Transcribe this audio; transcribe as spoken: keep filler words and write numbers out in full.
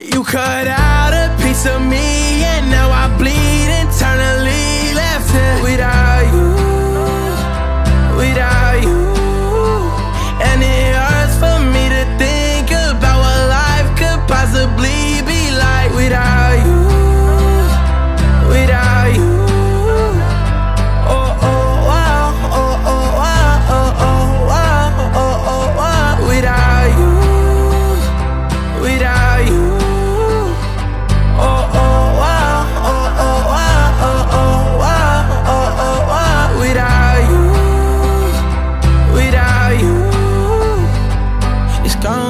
You cut out a piece of me and now I bleed